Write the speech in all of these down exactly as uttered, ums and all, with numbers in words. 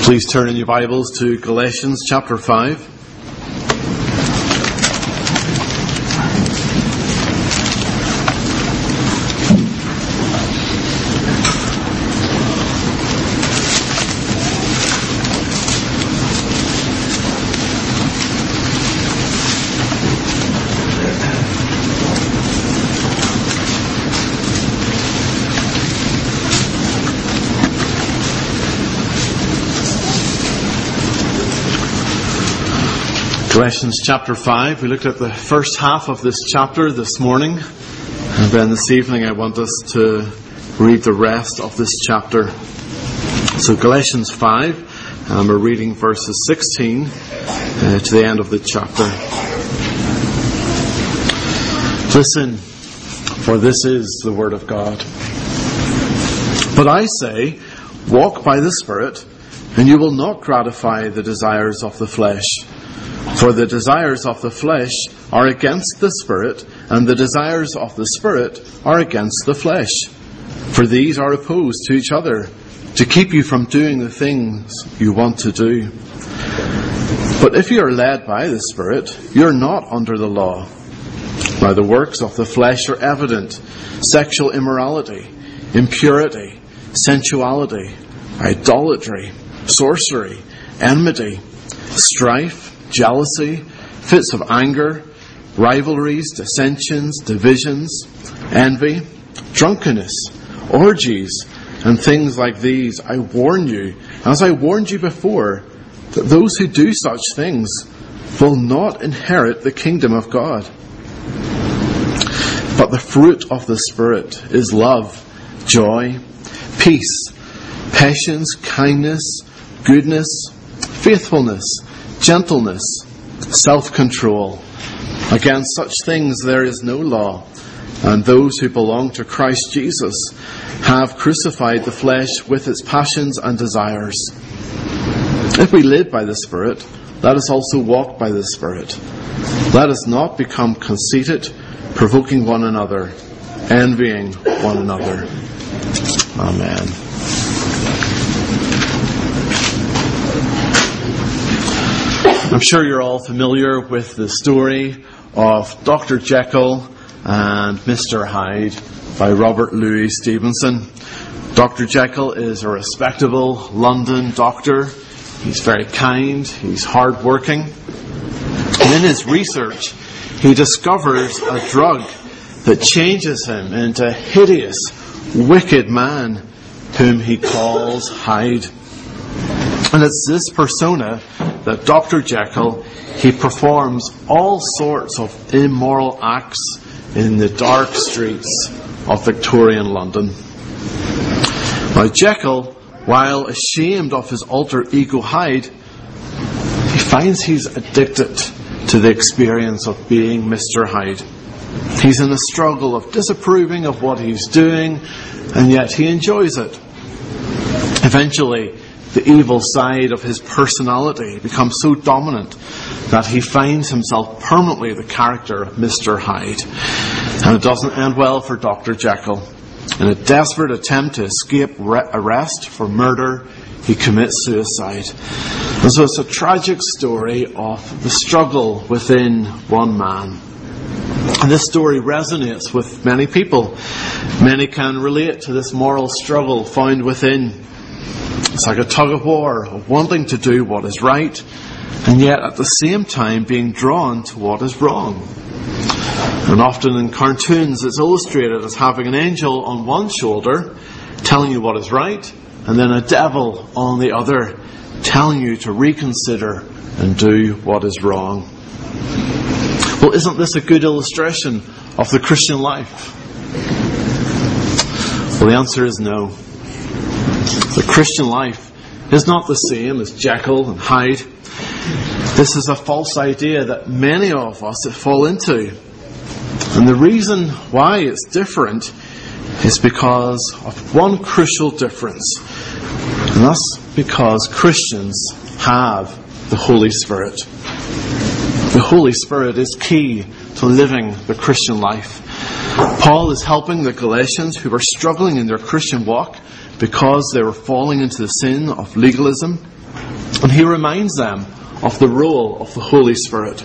Please turn in your Bibles to Galatians chapter five. Galatians chapter five. We looked at the first half of this chapter this morning, and then this evening I want us to read the rest of this chapter. So Galatians five, and we're reading verses sixteen uh, to the end of the chapter. Listen, for this is the word of God. But I say, walk by the Spirit, and you will not gratify the desires of the flesh. For the desires of the flesh are against the Spirit, and the desires of the Spirit are against the flesh. For these are opposed to each other, to keep you from doing the things you want to do. But if you are led by the Spirit, you are not under the law. Now the works of the flesh are evident: sexual immorality, impurity, sensuality, idolatry, sorcery, enmity, strife, jealousy, fits of anger, rivalries, dissensions, divisions, envy, drunkenness, orgies, and things like these. I warn you, as I warned you before, that those who do such things will not inherit the kingdom of God. But the fruit of the Spirit is love, joy, peace, patience, kindness, goodness, faithfulness, gentleness, self-control. Against such things there is no law, and those who belong to Christ Jesus have crucified the flesh with its passions and desires. If we live by the Spirit, let us also walk by the Spirit. Let us not become conceited, provoking one another, envying one another. Amen. I'm sure you're all familiar with the story of Doctor Jekyll and Mister Hyde by Robert Louis Stevenson. Doctor Jekyll is a respectable London doctor. He's very kind, he's hard-working. And in his research, he discovers a drug that changes him into a hideous, wicked man whom he calls Hyde. And it's this persona that Doctor Jekyll, he performs all sorts of immoral acts in the dark streets of Victorian London. Now Jekyll, while ashamed of his alter ego Hyde, he finds he's addicted to the experience of being Mister Hyde. He's in a struggle of disapproving of what he's doing, and yet he enjoys it. Eventually, the evil side of his personality becomes so dominant that he finds himself permanently the character of Mister Hyde. And it doesn't end well for Doctor Jekyll. In a desperate attempt to escape re- arrest for murder, he commits suicide. And so it's a tragic story of the struggle within one man. And this story resonates with many people. Many can relate to this moral struggle found within. It's like a tug of war of wanting to do what is right, and yet at the same time being drawn to what is wrong. And often in cartoons it's illustrated as having an angel on one shoulder telling you what is right, and then a devil on the other telling you to reconsider and do what is wrong. Well, isn't this a good illustration of the Christian life? Well, the answer is no. The Christian life is not the same as Jekyll and Hyde. This is a false idea that many of us fall into. And the reason why it's different is because of one crucial difference. And that's because Christians have the Holy Spirit. The Holy Spirit is key to living the Christian life. Paul is helping the Galatians who were struggling in their Christian walk because they were falling into the sin of legalism. And he reminds them of the role of the Holy Spirit.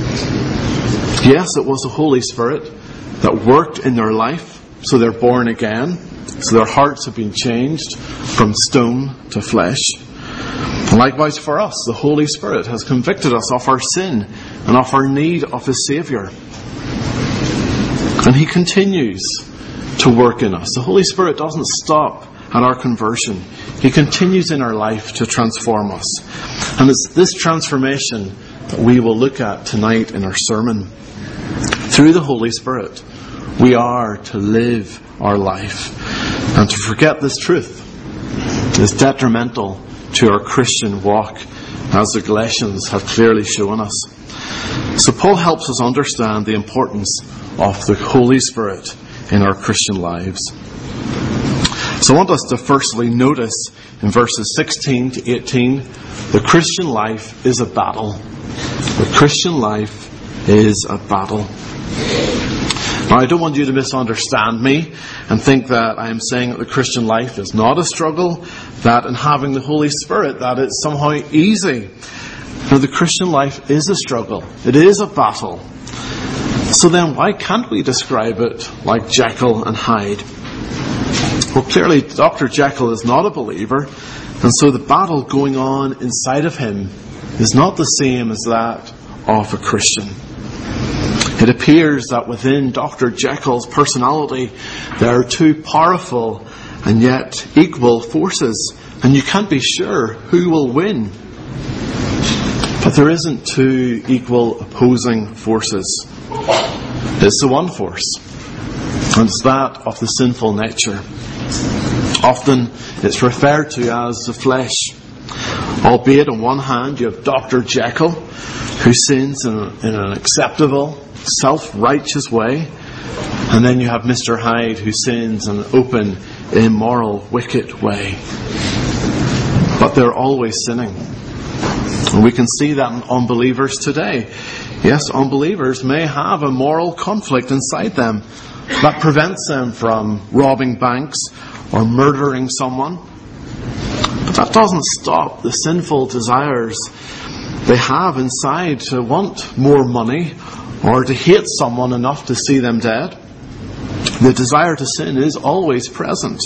Yes, it was the Holy Spirit that worked in their life, so they're born again, so their hearts have been changed from stone to flesh. And likewise for us, the Holy Spirit has convicted us of our sin and of our need of a Saviour. And he continues to work in us. The Holy Spirit doesn't stop at our conversion. He continues in our life to transform us. And it's this transformation that we will look at tonight in our sermon. Through the Holy Spirit, we are to live our life. And to forget this truth is detrimental to our Christian walk, as the Galatians have clearly shown us. So Paul helps us understand the importance of the Holy Spirit in our Christian lives. So I want us to firstly notice in verses sixteen to eighteen, the Christian life is a battle. The Christian life is a battle. Now, I don't want you to misunderstand me and think that I am saying that the Christian life is not a struggle, that in having the Holy Spirit, that it's somehow easy. Now, the Christian life is a struggle. It is a battle. So then, why can't we describe it like Jekyll and Hyde? Well, clearly, Doctor Jekyll is not a believer, and so the battle going on inside of him is not the same as that of a Christian. It appears that within Doctor Jekyll's personality there are two powerful and yet equal forces, and you can't be sure who will win. But there isn't two equal opposing forces. It's the one force, and it's that of the sinful nature. Often it's referred to as the flesh. Albeit on one hand you have Doctor Jekyll, who sins in, a, in an acceptable, self-righteous way, and then you have Mister Hyde, who sins in an open, immoral, wicked way. But they're always sinning. And we can see that in unbelievers today. Yes, unbelievers may have a moral conflict inside them that prevents them from robbing banks or murdering someone. But that doesn't stop the sinful desires they have inside to want more money or to hate someone enough to see them dead. The desire to sin is always present.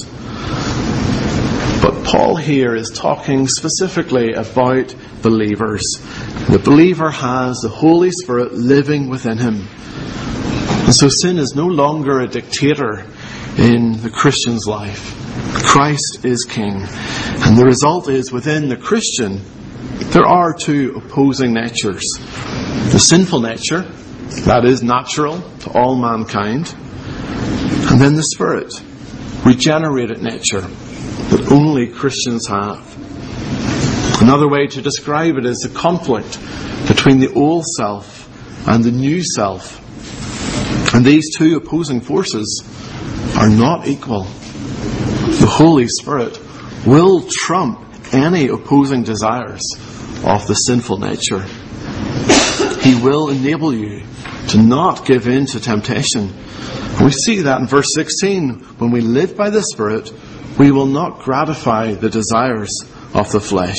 But Paul here is talking specifically about believers. The believer has the Holy Spirit living within him. And so sin is no longer a dictator in the Christian's life. Christ is King. And the result is, within the Christian, there are two opposing natures. The sinful nature, that is natural to all mankind. And then the Spirit, regenerated nature, that only Christians have. Another way to describe it is the conflict between the old self and the new self. And these two opposing forces are not equal. The Holy Spirit will trump any opposing desires of the sinful nature. He will enable you to not give in to temptation. And we see that in verse sixteen. When we live by the Spirit, we will not gratify the desires of the flesh.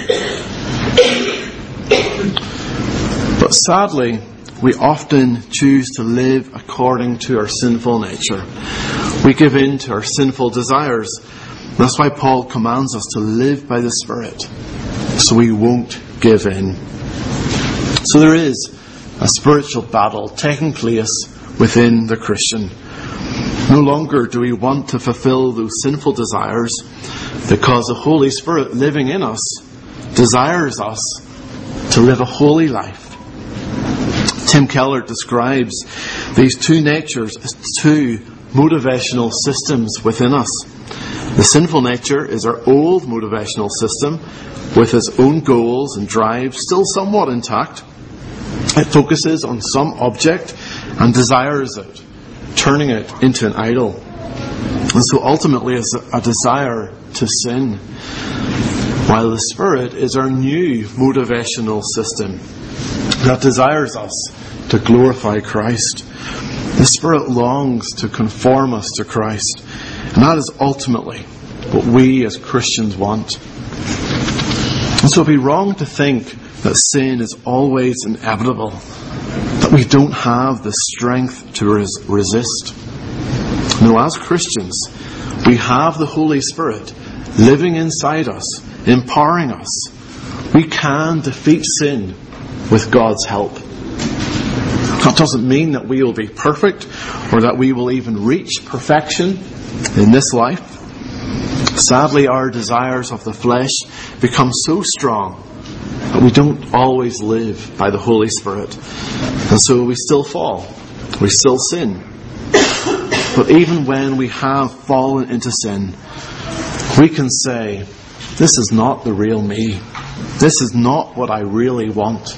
But sadly, we often choose to live according to our sinful nature. We give in to our sinful desires. That's why Paul commands us to live by the Spirit, so we won't give in. So there is a spiritual battle taking place within the Christian. No longer do we want to fulfill those sinful desires, because the Holy Spirit living in us desires us to live a holy life. Tim Keller describes these two natures as two motivational systems within us. The sinful nature is our old motivational system with its own goals and drives still somewhat intact. It focuses on some object and desires it, turning it into an idol. And so ultimately it's a desire to sin. While the Spirit is our new motivational system that desires us to glorify Christ. The Spirit longs to conform us to Christ. And that is ultimately what we as Christians want. And so it would be wrong to think that sin is always inevitable, that we don't have the strength to res- resist. No, as Christians, we have the Holy Spirit living inside us, empowering us. We can defeat sin with God's help. That doesn't mean that we will be perfect or that we will even reach perfection in this life. Sadly, our desires of the flesh become so strong that we don't always live by the Holy Spirit. And so we still fall. We still sin. But even when we have fallen into sin, we can say, this is not the real me. This is not what I really want.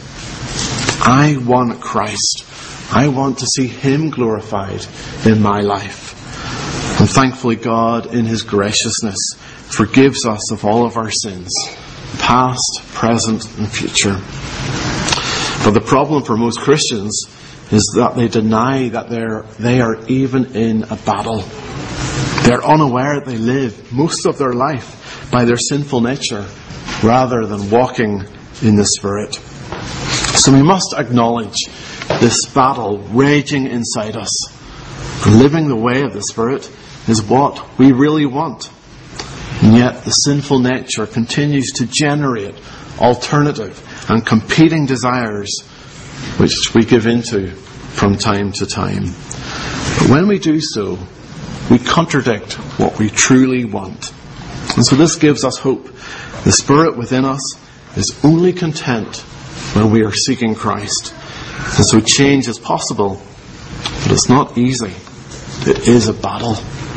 I want Christ. I want to see Him glorified in my life. And thankfully God, in His graciousness, forgives us of all of our sins, past, present and future. But the problem for most Christians is that they deny that they're, they are even in a battle. They're unaware that they live most of their life by their sinful nature rather than walking in the Spirit. So we must acknowledge this battle raging inside us. Living the way of the Spirit is what we really want. And yet the sinful nature continues to generate alternative and competing desires which we give into from time to time. But when we do so, we contradict what we truly want. And so this gives us hope. The Spirit within us is only content when we are seeking Christ. And so change is possible, but it's not easy. It is a battle.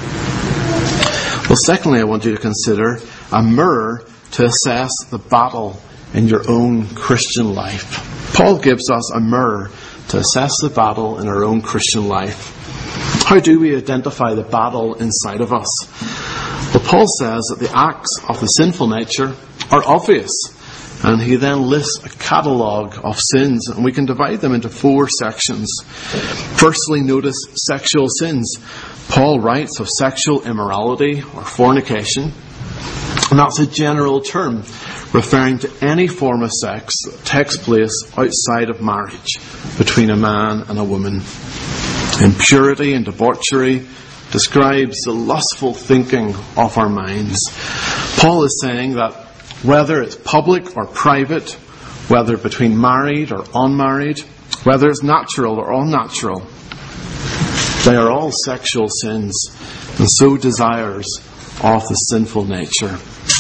Well, secondly, I want you to consider a mirror to assess the battle in your own Christian life. Paul gives us a mirror to assess the battle in our own Christian life. How do we identify the battle inside of us? Well, Paul says that the acts of the sinful nature are obvious. And he then lists a catalogue of sins, and we can divide them into four sections. Firstly, notice sexual sins. Paul writes of sexual immorality or fornication, and that's a general term referring to any form of sex that takes place outside of marriage between a man and a woman. Impurity and debauchery describes the lustful thinking of our minds. Paul is saying that whether it's public or private, whether between married or unmarried, whether it's natural or unnatural, they are all sexual sins, and so desires of the sinful nature.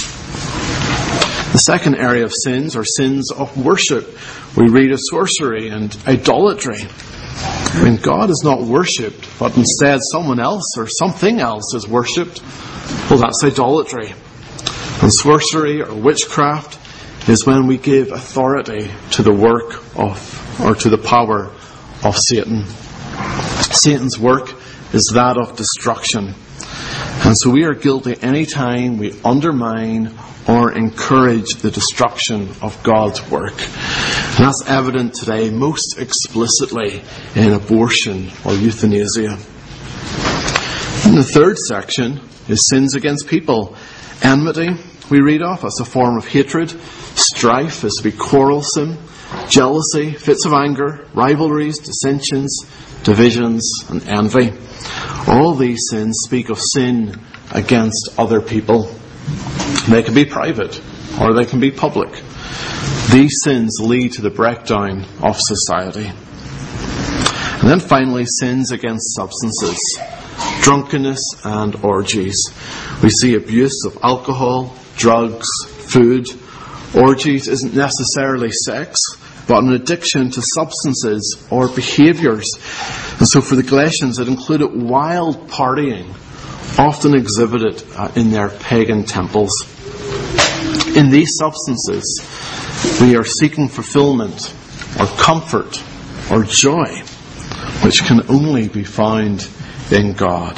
The second area of sins are sins of worship. We read of sorcery and idolatry. When God is not worshipped, but instead someone else or something else is worshipped, well, that's idolatry. And sorcery or witchcraft is when we give authority to the work of, or to the power of Satan. Satan's work is that of destruction. And so we are guilty any time we undermine or encourage the destruction of God's work. And that's evident today most explicitly in abortion or euthanasia. And the third section is sins against people. Enmity, we read of as a form of hatred. Strife is to be quarrelsome. Jealousy, fits of anger, rivalries, dissensions, divisions, and envy. All these sins speak of sin against other people. They can be private or they can be public. These sins lead to the breakdown of society. And then finally, sins against substances. Drunkenness and orgies. We see abuse of alcohol, drugs, food. Orgies isn't necessarily sex, but an addiction to substances or behaviours. And so for the Galatians, it included wild partying, often exhibited uh, in their pagan temples. In these substances, we are seeking fulfillment or comfort or joy, which can only be found in God.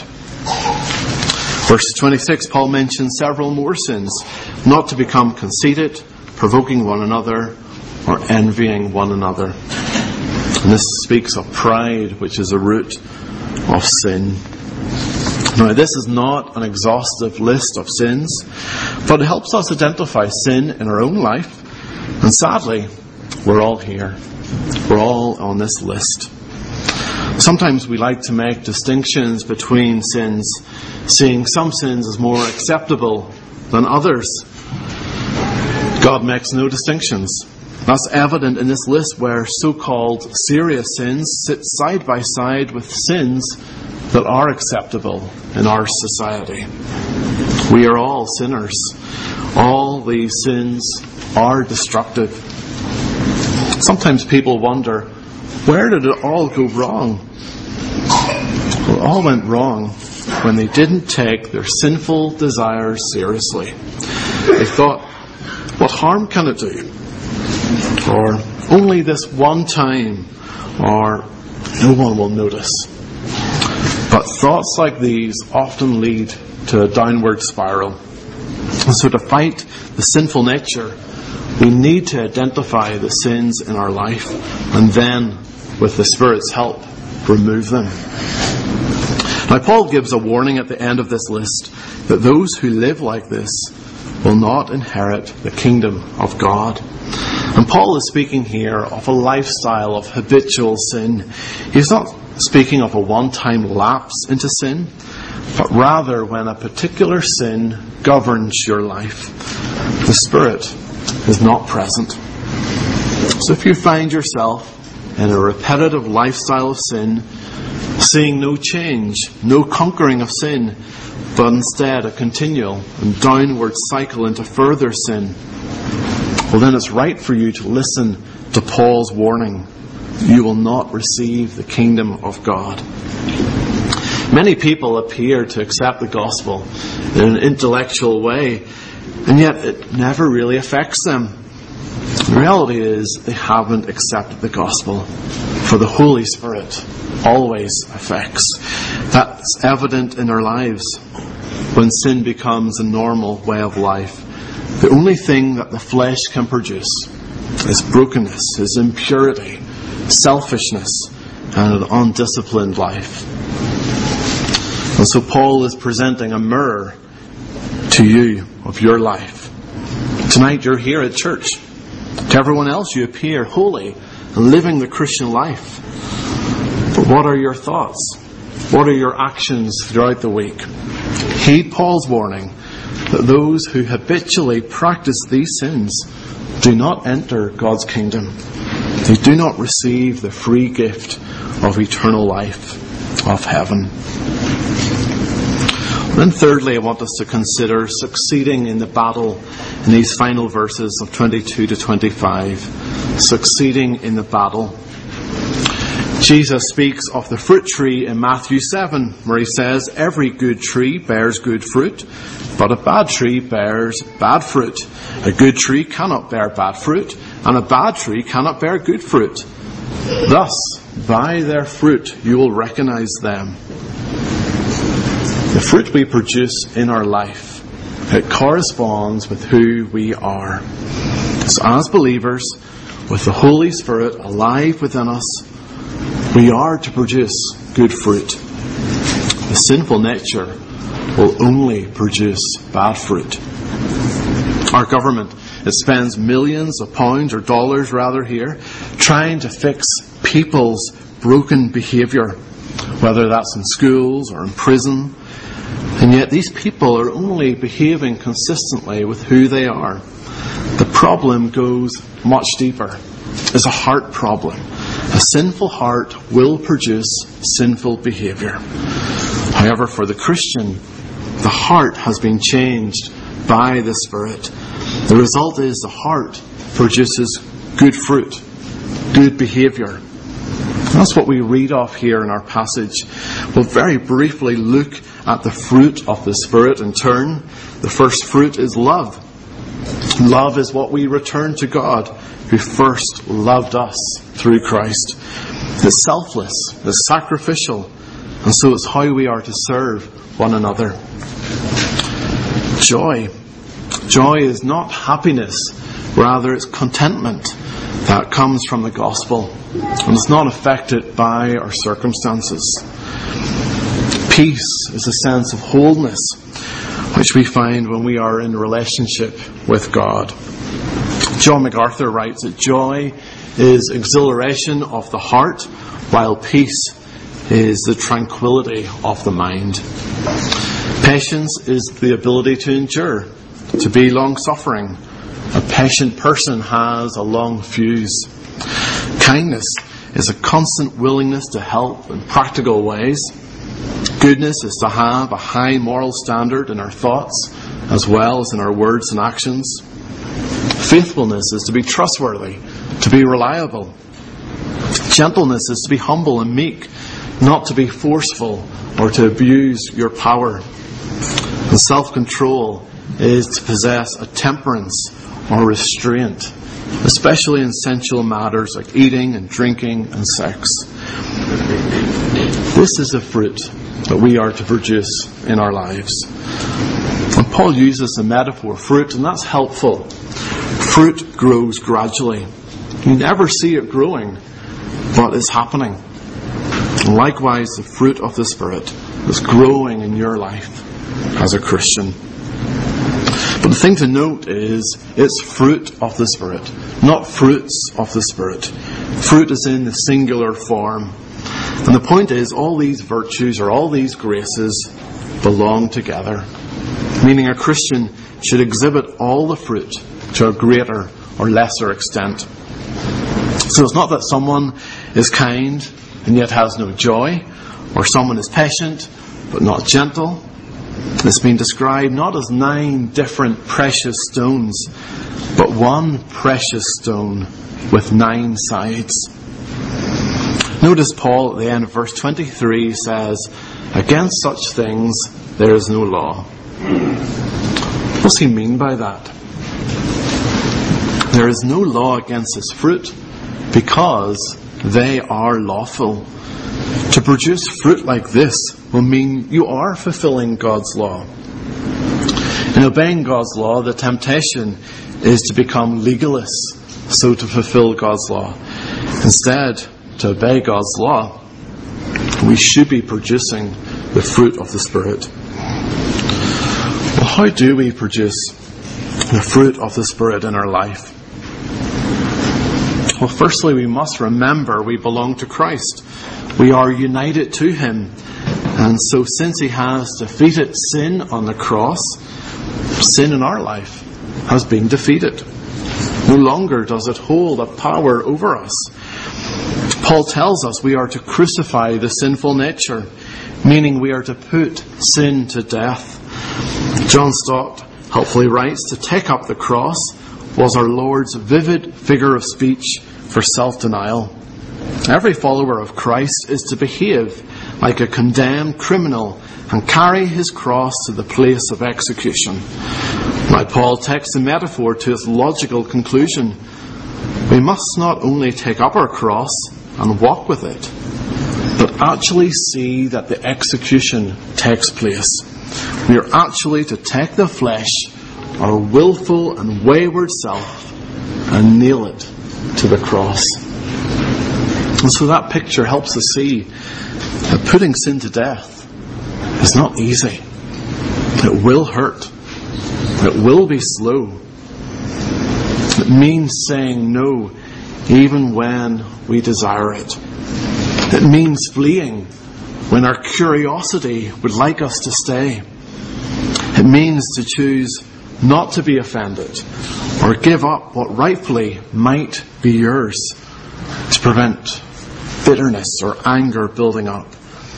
Verse twenty-six, Paul mentions several more sins. Not to become conceited, provoking one another, or envying one another. And this speaks of pride, which is a root of sin. Now, this is not an exhaustive list of sins, but it helps us identify sin in our own life. And sadly, we're all here. We're all on this list. Sometimes we like to make distinctions between sins, seeing some sins as more acceptable than others. God makes no distinctions. That's evident in this list where so-called serious sins sit side by side with sins that are acceptable in our society. We are all sinners. All these sins are destructive. Sometimes people wonder, where did it all go wrong? Well, it all went wrong when they didn't take their sinful desires seriously. They thought, what harm can it do? Or only this one time, or no one will notice. But thoughts like these often lead to a downward spiral. And so to fight the sinful nature, we need to identify the sins in our life and then, with the Spirit's help, remove them. Now, Paul gives a warning at the end of this list that those who live like this will not inherit the kingdom of God. And Paul is speaking here of a lifestyle of habitual sin. He's not speaking of a one-time lapse into sin, but rather when a particular sin governs your life. The Spirit is not present. So if you find yourself in a repetitive lifestyle of sin, seeing no change, no conquering of sin, but instead a continual and downward cycle into further sin, well then it's right for you to listen to Paul's warning. You will not receive the kingdom of God. Many people appear to accept the gospel in an intellectual way, and yet it never really affects them. The reality is they haven't accepted the gospel, for the Holy Spirit always affects. That's evident in our lives when sin becomes a normal way of life. The only thing that the flesh can produce is brokenness, is impurity, selfishness, and an undisciplined life. And so Paul is presenting a mirror to you of your life. Tonight you're here at church. To everyone else you appear holy and living the Christian life. But what are your thoughts? What are your actions throughout the week? Heed Paul's warning that those who habitually practice these sins do not enter God's kingdom. They do not receive the free gift of eternal life, of heaven. Then thirdly, I want us to consider succeeding in the battle in these final verses of twenty-two to twenty-five. Succeeding in the battle. Jesus speaks of the fruit tree in Matthew seven, where he says, every good tree bears good fruit, but a bad tree bears bad fruit. A good tree cannot bear bad fruit, and a bad tree cannot bear good fruit. Thus, by their fruit you will recognize them. The fruit we produce in our life, it corresponds with who we are. So as believers, with the Holy Spirit alive within us, we are to produce good fruit. The sinful nature will only produce bad fruit. Our government, it spends millions of pounds or dollars rather here, trying to fix people's broken behaviour, whether that's in schools or in prison. And yet these people are only behaving consistently with who they are. The problem goes much deeper. It's a heart problem. A sinful heart will produce sinful behaviour. However, for the Christian, the heart has been changed by the Spirit. The result is the heart produces good fruit, good behaviour. That's what we read off here in our passage. We'll very briefly look at the fruit of the Spirit in turn. The first fruit is love. Love is what we return to God, who first loved us through Christ. It's selfless, it's sacrificial, and so it's how we are to serve one another. Joy. Joy is not happiness, rather it's contentment that comes from the gospel, and it's not affected by our circumstances. Peace is a sense of wholeness, which we find when we are in relationship with God. John MacArthur writes that joy is exhilaration of the heart, while peace is the tranquility of the mind. Patience is the ability to endure, to be long-suffering. A patient person has a long fuse. Kindness is a constant willingness to help in practical ways. Goodness is to have a high moral standard in our thoughts as well as in our words and actions. Faithfulness is to be trustworthy, to be reliable. Gentleness is to be humble and meek, not to be forceful or to abuse your power. And self-control is to possess a temperance or restraint, especially in sensual matters like eating and drinking and sex. This is the fruit that we are to produce in our lives. And Paul uses the metaphor fruit, and that's helpful. Fruit grows gradually. You never see it growing, but it's happening. And likewise, the fruit of the Spirit is growing in your life as a Christian. But the thing to note is, it's fruit of the Spirit, not fruits of the Spirit. Fruit is in the singular form. And the point is, all these virtues or all these graces belong together. Meaning a Christian should exhibit all the fruit to a greater or lesser extent. So it's not that someone is kind and yet has no joy, or someone is patient but not gentle. It's been described not as nine different precious stones, but one precious stone with nine sides. Notice Paul at the end of verse twenty-three says, "Against such things there is no law." What does he mean by that? There is no law against this fruit because they are lawful. To produce fruit like this will mean you are fulfilling God's law. In obeying God's law, the temptation is to become legalists, so to fulfill God's law. Instead, to obey God's law, we should be producing the fruit of the Spirit. Well, how do we produce the fruit of the Spirit in our life? Well, firstly, we must remember we belong to Christ. We are united to Him. And so since He has defeated sin on the cross, sin in our life has been defeated. No longer does it hold a power over us. Paul tells us we are to crucify the sinful nature, meaning we are to put sin to death. John Stott helpfully writes, "To take up the cross was our Lord's vivid figure of speech for self-denial. Every follower of Christ is to behave like a condemned criminal and carry his cross to the place of execution." Now Paul takes the metaphor to its logical conclusion. We must not only take up our cross and walk with it, but actually see that the execution takes place. We are actually to take the flesh, our willful and wayward self, and nail it to the cross. And so that picture helps us see that putting sin to death is not easy. It will hurt. It will be slow. It means saying no even when we desire it. It means fleeing when our curiosity would like us to stay. It means to choose not to be offended or give up what rightfully might be yours to prevent bitterness or anger building up.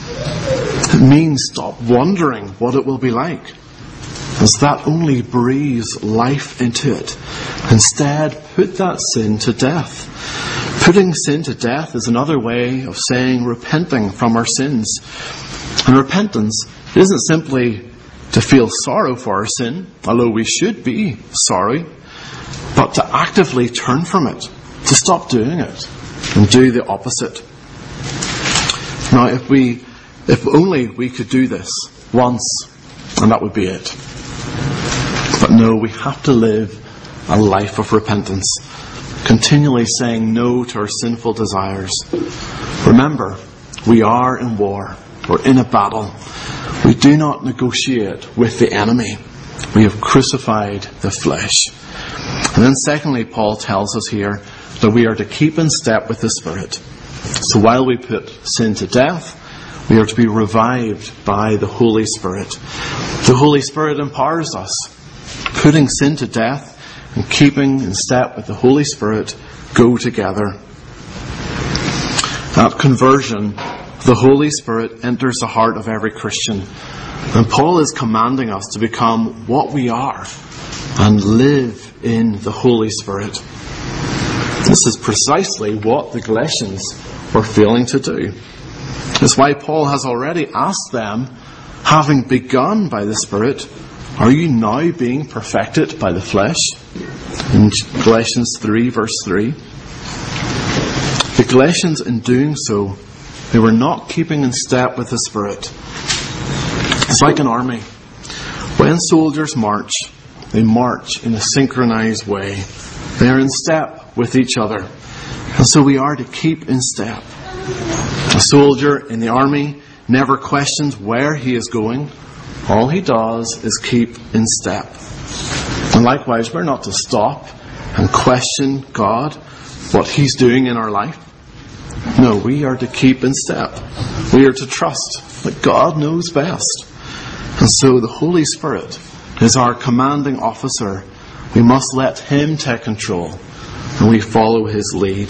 It means stop wondering what it will be like, as that only breathes life into it. Instead, put that sin to death. Putting sin to death is another way of saying repenting from our sins. And repentance isn't simply to feel sorrow for our sin, although we should be sorry, but to actively turn from it, to stop doing it, and do the opposite. Now, if we, if only we could do this once, and that would be it. But no, we have to live a life of repentance, continually saying no to our sinful desires. Remember, we are in war. We're in a battle. We do not negotiate with the enemy. We have crucified the flesh. And then secondly, Paul tells us here that we are to keep in step with the Spirit. So while we put sin to death, we are to be revived by the Holy Spirit. The Holy Spirit empowers us. Putting sin to death and keeping in step with the Holy Spirit go together. At conversion, the Holy Spirit enters the heart of every Christian. And Paul is commanding us to become what we are and live in the Holy Spirit. This is precisely what the Galatians were failing to do. That's why Paul has already asked them, having begun by the Spirit, are you now being perfected by the flesh? In Galatians three, verse three. The Galatians, in doing so, they were not keeping in step with the Spirit. It's like an army. When soldiers march, they march in a synchronized way. They are in step with each other. And so we are to keep in step. A soldier in the army never questions where he is going. All he does is keep in step. And likewise, we're not to stop and question God, what He's doing in our life. No, we are to keep in step. We are to trust that God knows best. And so the Holy Spirit is our commanding officer. We must let Him take control, and we follow His lead.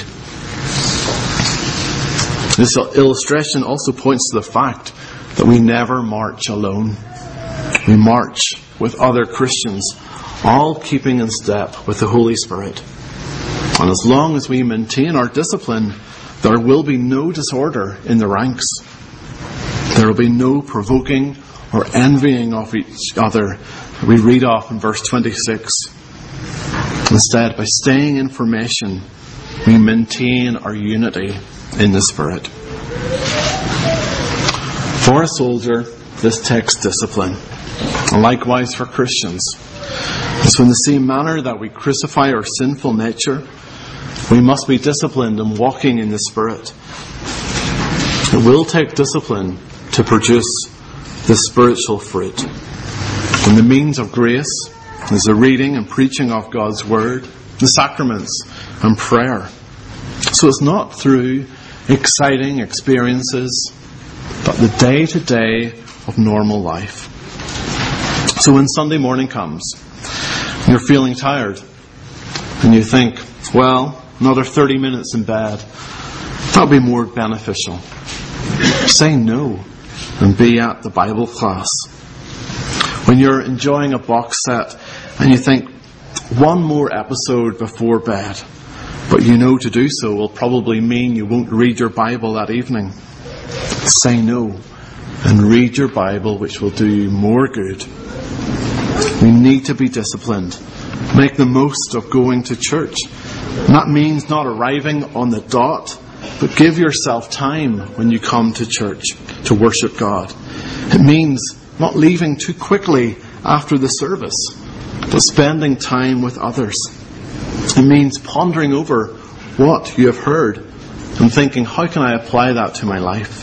This illustration also points to the fact that we never march alone. We march with other Christians, all keeping in step with the Holy Spirit. And as long as we maintain our discipline, there will be no disorder in the ranks. There will be no provoking or envying of each other. We read off in verse twenty-six. Instead, by staying in formation, we maintain our unity in the Spirit. For a soldier, this takes discipline. And likewise for Christians. So in the same manner that we crucify our sinful nature, we must be disciplined in walking in the Spirit. It will take discipline to produce the spiritual fruit. And the means of grace is the reading and preaching of God's Word, the sacraments, and prayer. So it's not through exciting experiences, but the day-to-day of normal life. So when Sunday morning comes, you're feeling tired, and you think, well, another thirty minutes in bed, that would be more beneficial. Say no and be at the Bible class. When you're enjoying a box set and you think, one more episode before bed, but you know to do so will probably mean you won't read your Bible that evening. Say no and read your Bible, which will do you more good. We need to be disciplined. Make the most of going to church. And that means not arriving on the dot, but give yourself time when you come to church to worship God. It means not leaving too quickly after the service, but spending time with others. It means pondering over what you have heard and thinking, how can I apply that to my life?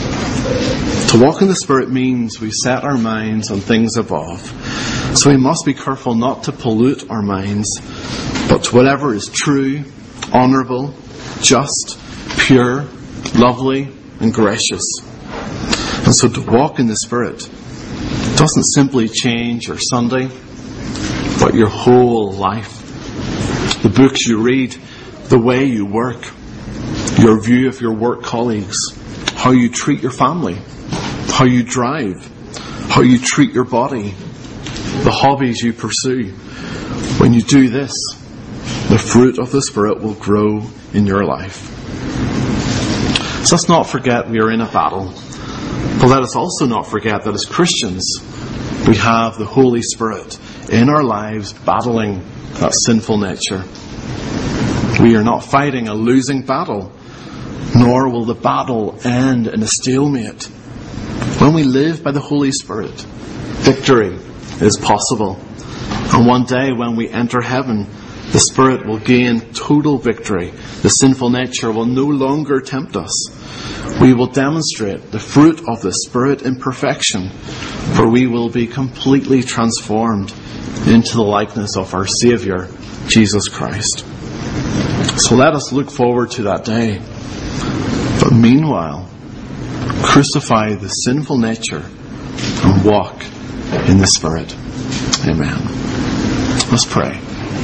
To walk in the Spirit means we set our minds on things above. So we must be careful not to pollute our minds, but to whatever is true, honourable, just, pure, lovely, and gracious. And so to walk in the Spirit doesn't simply change your Sunday, but your whole life. The books you read, the way you work, your view of your work colleagues, how you treat your family, how you drive, how you treat your body, the hobbies you pursue. When you do this, the fruit of the Spirit will grow in your life. So let's not forget we are in a battle. But let us also not forget that as Christians, we have the Holy Spirit in our lives battling that sinful nature. We are not fighting a losing battle, nor will the battle end in a stalemate. When we live by the Holy Spirit, victory is possible. And one day when we enter heaven, the Spirit will gain total victory. The sinful nature will no longer tempt us. We will demonstrate the fruit of the Spirit in perfection, for we will be completely transformed into the likeness of our Saviour, Jesus Christ. So let us look forward to that day. But meanwhile, crucify the sinful nature and walk in the Spirit. Amen. Let's pray.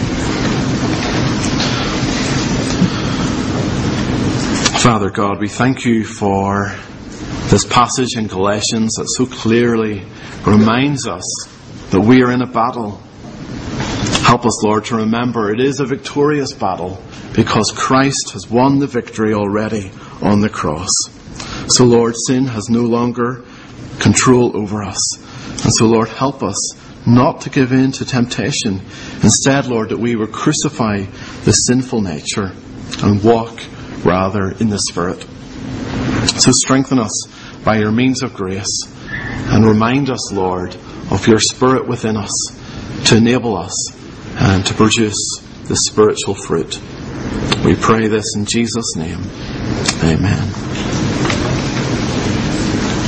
Father God, we thank you for this passage in Galatians that so clearly reminds us that we are in a battle. Help us, Lord, to remember it is a victorious battle because Christ has won the victory already on the cross. So, Lord, sin has no longer control over us. And so, Lord, help us not to give in to temptation. Instead, Lord, that we will crucify the sinful nature and walk rather in the Spirit. So strengthen us by your means of grace and remind us, Lord, of your Spirit within us to enable us and to produce the spiritual fruit. We pray this in Jesus' name. Amen.